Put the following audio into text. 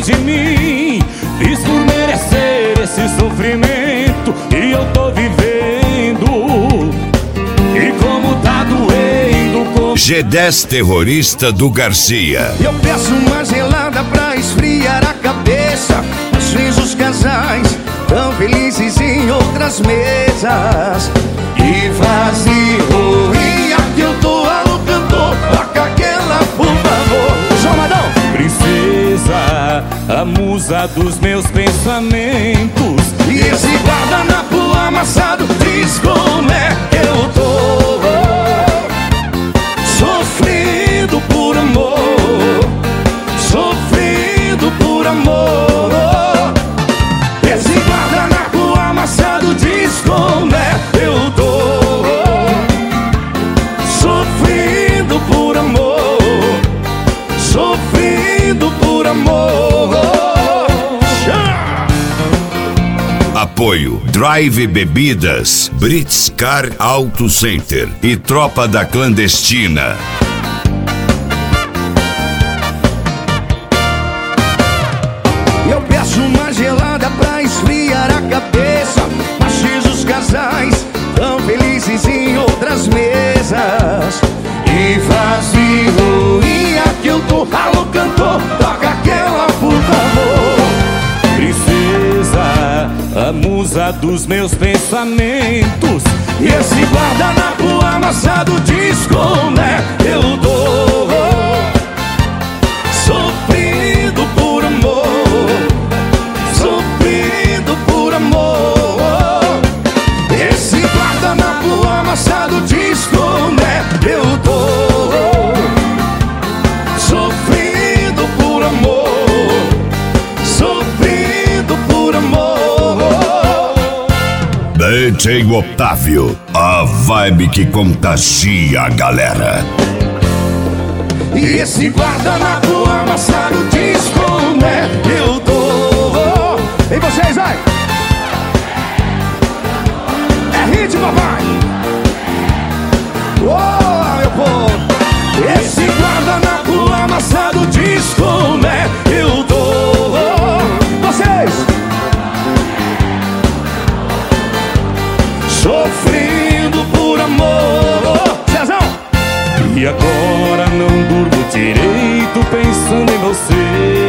de mim. Fiz por merecer esse sofrimento e eu tô vivendo. E como tá doendo G10 Terrorista do Garcia. Eu peço uma gelada pra esfriar a cabeça. Às vezes os casais tão felizes em outras mesas. E vazio, e aqui eu tô alô cantor. Toca aquela, por favor. João Madão. Princesa, a musa dos meus pensamentos. E esse guardanapo amassado diz como é que eu tô. Sofrendo por amor, sofrendo por amor. Esse guardanapo amassado diz como é que eu tô. Sofrendo por amor, sofrendo por amor. Apoio Drive Bebidas, Brits Car Auto Center e Tropa da Clandestina. Eu peço uma gelada pra esfriar a cabeça. Mas os casais tão felizes em outras mesas. E vazio, e aqui eu tô. Alô cantor, toca aquela, por favor. Princesa, a musa dos meus pensamentos. E esse guardanapo amassado diz como é que eu tô. Sofrendo por amor, sofrendo por amor. Esse guardanapo amassado diz como é que eu tô. Sofrendo por amor, sofrendo por amor. DJ Otávio, a vibe que contagia a galera. E esse guardanapo amassado diz como é que eu tô. E vocês, vai! É hit, papai! Oh, meu povo! Esse guardanapo amassado diz como é que eu tô. Vocês! Sofrendo por amor. Cezão! E agora não durmo direito pensando em você.